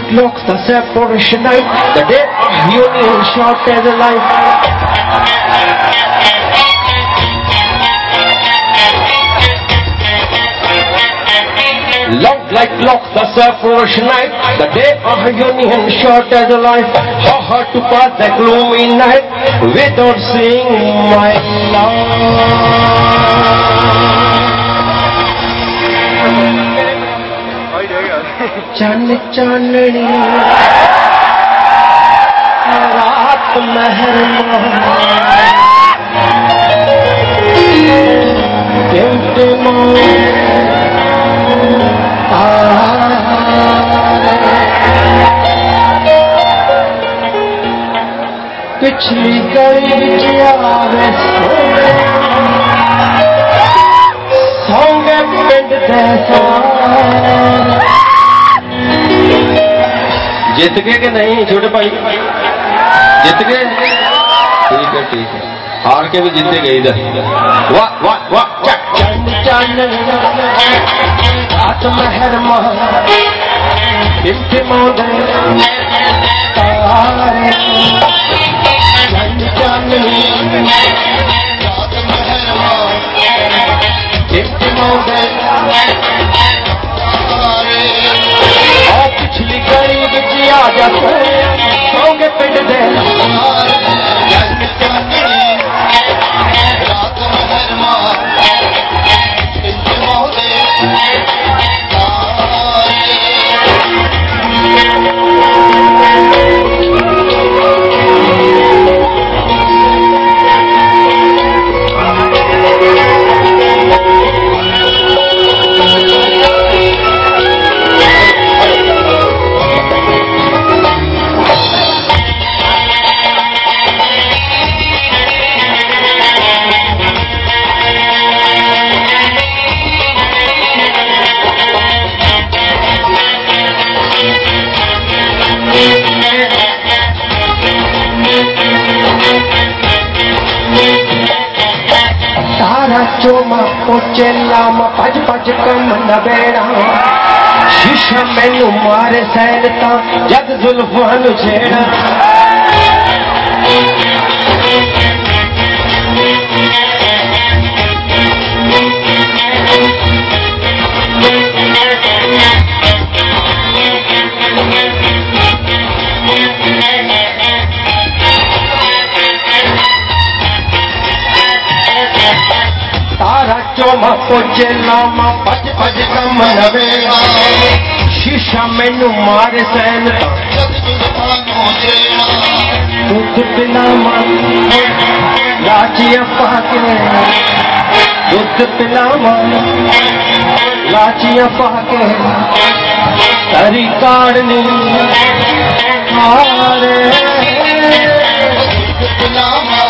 locks the separation night. The day of union short as a life. Love like locks the separation night. The day of union short as a life. How hard to pass the gloomy night without seeing my love. चन चाननी रात मेहरमा पिछली गली आवे सोंगे पिंड जैसा जित गए कि नहीं छोटे भाई जित गए ठीक है हार के भी जीते गए इधर वाह वाह वाह मेहरमा पिछली गली बिच आ जा सोंगे पिंड दे चोमा पोचे लामा भज भज कम न बेड़ा शीशा मैनू मारे सैनता जग जुल्फां नू छेड़ा चोमा पोचे लामा भज भज कम न बेड़ा शीशा मैनू मारे सैनता दूध पिलावा लाचिया पाके दूध पिलावा लाचिया पाके तरी काढ़नी हारे दूध पिलावा